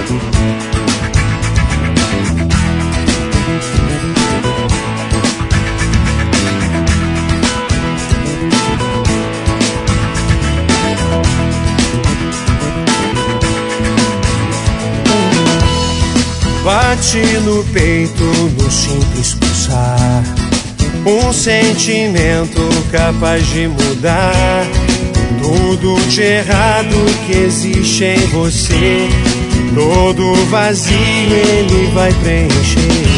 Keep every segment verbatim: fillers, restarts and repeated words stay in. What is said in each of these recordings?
Bate no peito no simples pulsar, um sentimento capaz de mudar tudo de errado que existe em você. Todo vazio ele vai preencher.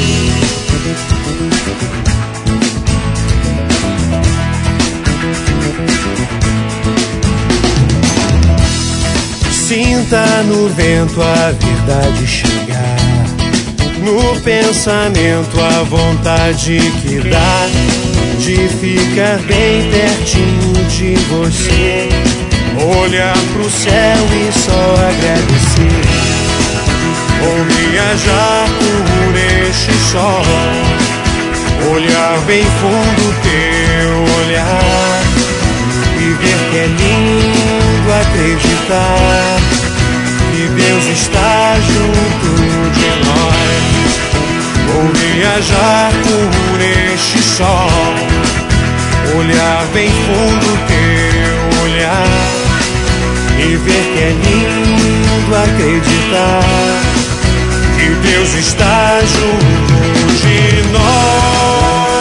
Sinta no vento a verdade chegar, no pensamento a vontade que dá de ficar bem pertinho de você. Olhar pro céu e só agradecer, ou viajar por este sol. Olhar bem fundo teu olhar e ver que é lindo acreditar que Deus está junto de nós. Vou viajar por este sol, olhar bem fundo teu olhar e ver que é lindo acreditar que Deus está junto de nós.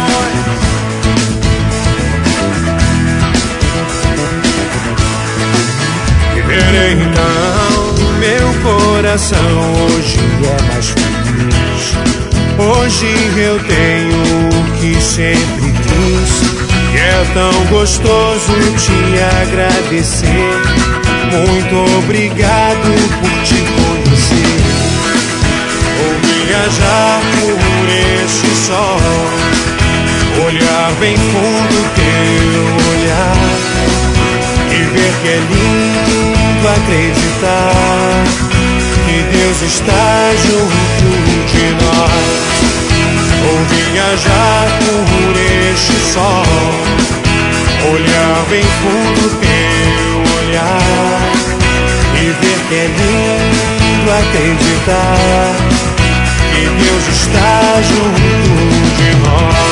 Viver então, meu coração hoje é mais feliz. Hoje eu tenho o que sempre quis, e é tão gostoso te agradecer. Muito obrigado por te conhecer. Vou viajar por este sol, olhar bem fundo teu olhar e ver que é lindo acreditar que Deus está junto de nós. Vou viajar por este sol, olhar bem fundo teu olhar e ver que é lindo acreditar que Deus está junto de nós.